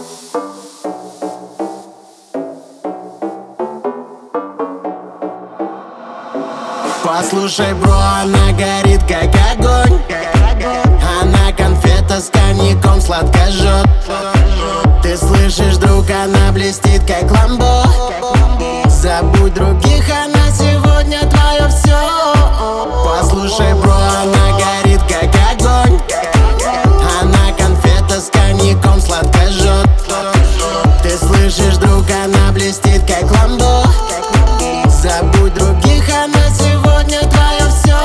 Послушай, бро, она горит как огонь. Она конфета с коньяком сладко жжет. Ты слышишь, друг, она блестит как ламбо. Забудь других, она сегодня твое все. Послушай, бро, она горит как огонь. Она конфета с коньяком сладко жжет. Ты слышишь, друг, она блестит как ламбо. Забудь других, она сегодня твое все.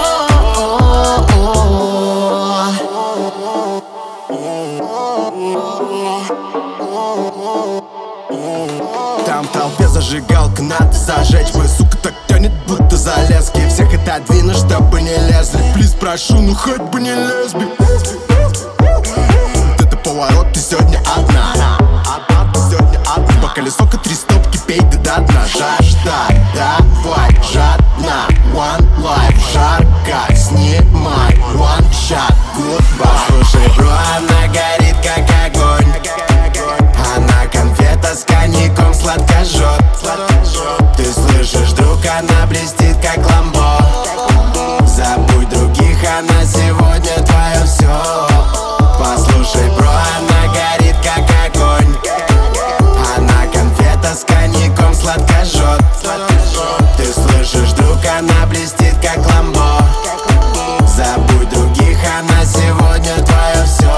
Там в толпе зажигалка, надо зажечь бы. Сука так тянет, будто за лески. Всех отодвину, чтобы не лезли. Плиз, прошу, ну хоть бы не лесби. Вот это поворот, ты сегодня одна. По колесо-ка 3 стопки, пей ты до дна. Жажда, давай, жадна. One life, жарко, снимай. One shot, goodbye. Слушай, бро, она горит как огонь. Она конфета с коньяком сладко жжет. Ты слышишь, друг, она блестит как ламбо. Забудь других, она сегодня твое все. Послушай, бро, она горит как огонь. Она конфета с коньяком сладко жжет. Ты слышишь, друг, она блестит как ламбо. Забудь других, она сегодня твое все.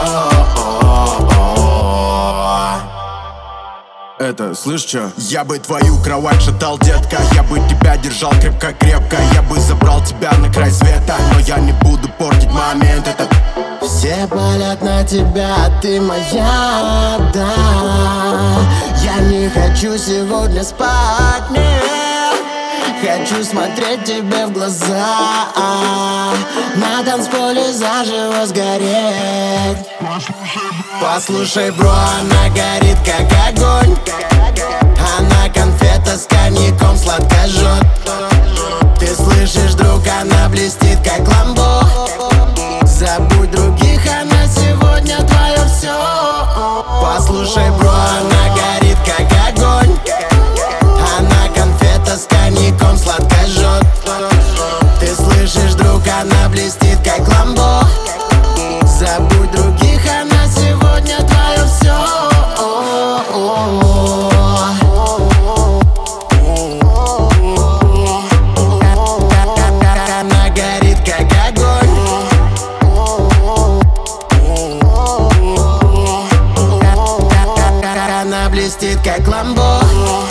Это, слышь, чё? Я бы твою кровать шатал, детка. Я бы тебя держал крепко-крепко. Я бы забрал тебя на край света. Но я не буду портить момент этот. Все палят на тебя, а ты моя, да. Я не хочу сегодня спать, нет. Хочу смотреть тебе в глаза. На танцполе заживо сгореть. Послушай, бро, она горит как огонь. Она конфета с коньяком сладко жжет. Ты слышишь, друг, она блестит как ламбо. Забудь других, она сегодня твое все. Послушай, бро, она горит как огонь. Она конфета с коньяком сладко жжет. Ты слышишь, друг, она блестит как ламбо. Забудь других, она сегодня твое все. Она горит как огонь. Она блестит как ламбо.